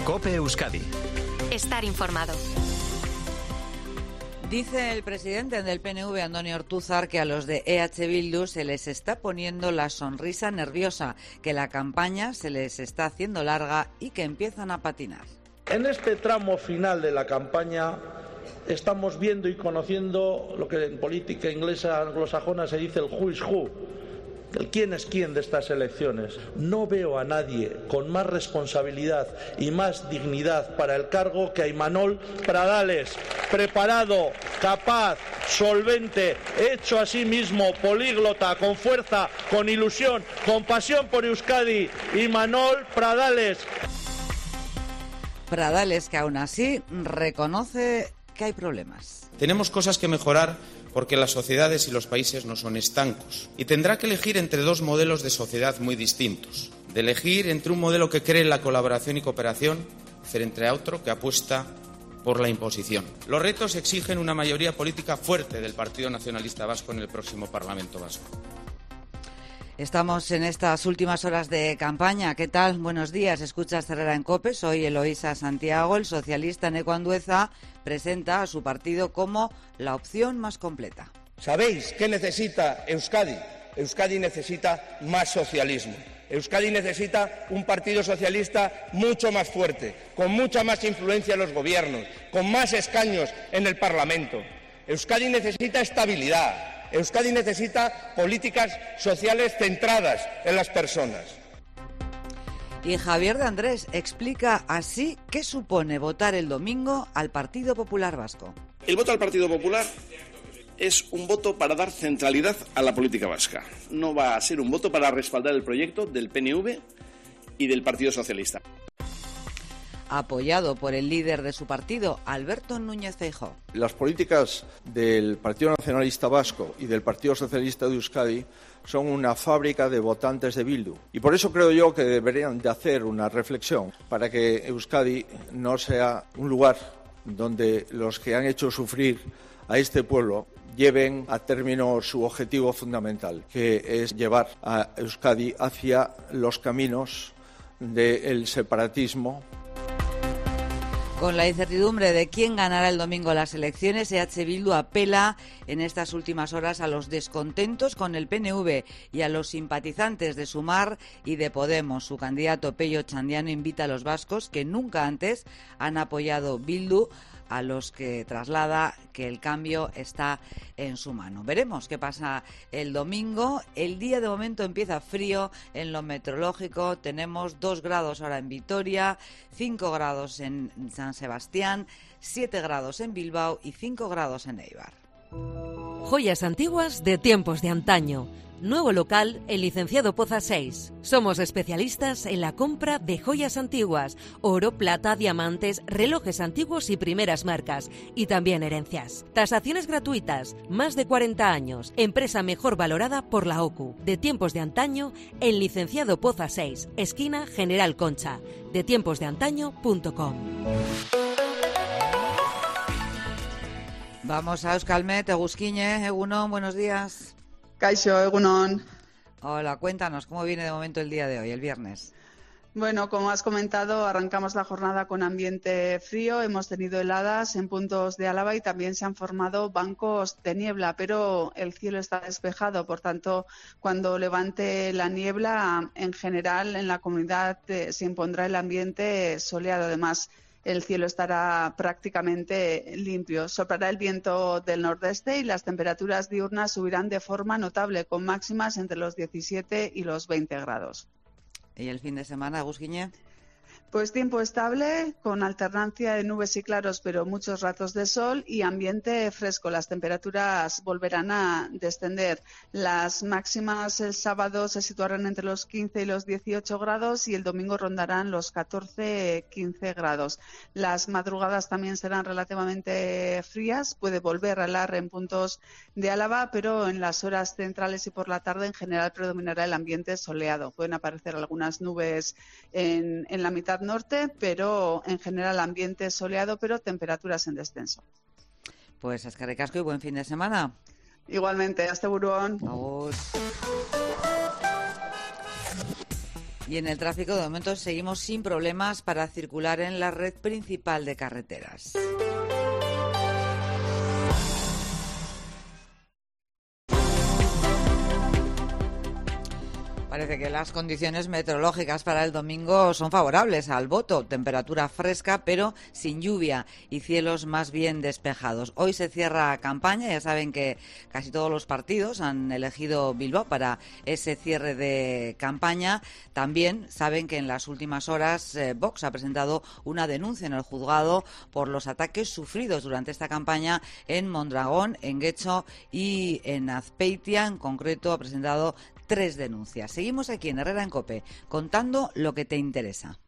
COPE Euskadi. Estar informado. Dice el presidente del PNV, Andoni Ortuzar, que a los de EH Bildu se les está poniendo la sonrisa nerviosa, que la campaña se les está haciendo larga y que empiezan a patinar. En este tramo final de la campaña estamos viendo y conociendo lo que en política inglesa anglosajona se dice el who is who, el quién es quién de estas elecciones. No veo a nadie con más responsabilidad y más dignidad para el cargo que a Imanol Pradales, preparado, capaz, solvente, hecho a sí mismo, políglota, con fuerza, con ilusión, con pasión por Euskadi. Imanol Pradales. Pradales, que aún así reconoce que hay problemas. Tenemos cosas que mejorar porque las sociedades y los países no son estancos. Y tendrá que elegir entre dos modelos de sociedad muy distintos. De elegir entre un modelo que cree en la colaboración y cooperación frente a otro que apuesta por la imposición. Los retos exigen una mayoría política fuerte del Partido Nacionalista Vasco en el próximo Parlamento Vasco. Estamos en estas últimas horas de campaña. ¿Qué tal? Buenos días. Escuchas Herrera en COPE. Soy Eloísa Santiago. El socialista Neco Andueza presenta a su partido como la opción más completa. ¿Sabéis qué necesita Euskadi? Euskadi necesita más socialismo. Euskadi necesita un partido socialista mucho más fuerte, con mucha más influencia en los gobiernos, con más escaños en el Parlamento. Euskadi necesita estabilidad. Euskadi necesita políticas sociales centradas en las personas. Y Javier de Andrés explica así qué supone votar el domingo al Partido Popular Vasco. El voto al Partido Popular es un voto para dar centralidad a la política vasca. No va a ser un voto para respaldar el proyecto del PNV y del Partido Socialista. Apoyado por el líder de su partido, Alberto Núñez Feijóo. Las políticas del Partido Nacionalista Vasco y del Partido Socialista de Euskadi son una fábrica de votantes de Bildu. Y por eso creo yo que deberían de hacer una reflexión para que Euskadi no sea un lugar donde los que han hecho sufrir a este pueblo lleven a término su objetivo fundamental, que es llevar a Euskadi hacia los caminos del separatismo. Con la incertidumbre de quién ganará el domingo las elecciones, EH Bildu apela en estas últimas horas a los descontentos con el PNV y a los simpatizantes de Sumar y de Podemos. Su candidato Pello Txandiano invita a los vascos que nunca antes han apoyado Bildu, a los que traslada que el cambio está en su mano. Veremos qué pasa el domingo. El día de momento empieza frío en lo meteorológico. Tenemos 2 grados ahora en Vitoria, 5 grados en San Sebastián, 7 grados en Bilbao y 5 grados en Eibar. Joyas antiguas de tiempos de antaño. Nuevo local, el Licenciado Poza 6. Somos especialistas en la compra de joyas antiguas, oro, plata, diamantes, relojes antiguos y primeras marcas, y también herencias. Tasaciones gratuitas, más de 40 años, empresa mejor valorada por la OCU. De tiempos de antaño, el Licenciado Poza 6, esquina General Concha, detiemposdeantaño.com. Vamos a Euskalmet, Eguzkiñe, Egunon, buenos días. Kaixo, egunon. Hola, cuéntanos, ¿cómo viene de momento el día de hoy, el viernes? Bueno, como has comentado, arrancamos la jornada con ambiente frío, hemos tenido heladas en puntos de Álava y también se han formado bancos de niebla, pero el cielo está despejado, por tanto, cuando levante la niebla, en general en la comunidad se impondrá el ambiente soleado. Además, el cielo estará prácticamente limpio. Soplará el viento del nordeste y las temperaturas diurnas subirán de forma notable, con máximas entre los 17 y los 20 grados. ¿Y el fin de semana, Eguzkiñe? Pues tiempo estable, con alternancia de nubes y claros, pero muchos ratos de sol y ambiente fresco. Las temperaturas volverán a descender. Las máximas el sábado se situarán entre los 15 y los 18 grados y el domingo rondarán los 14-15 grados. Las madrugadas también serán relativamente frías. Puede volver a helar en puntos de Álava, pero en las horas centrales y por la tarde en general predominará el ambiente soleado. Pueden aparecer algunas nubes en la mitad norte, pero en general ambiente soleado, pero temperaturas en descenso. Pues eskerrik asko y buen fin de semana. Igualmente, hasta buruan. Y en el tráfico, de momento, seguimos sin problemas para circular en la red principal de carreteras. Parece que las condiciones meteorológicas para el domingo son favorables al voto. Temperatura fresca, pero sin lluvia y cielos más bien despejados. Hoy se cierra campaña. Ya saben que casi todos los partidos han elegido Bilbao para ese cierre de campaña. También saben que en las últimas horas Vox ha presentado una denuncia en el juzgado por los ataques sufridos durante esta campaña en Mondragón, en Getxo y en Azpeitia. En concreto, ha presentado 3 denuncias. Seguimos aquí en Herrera en COPE, contando lo que te interesa.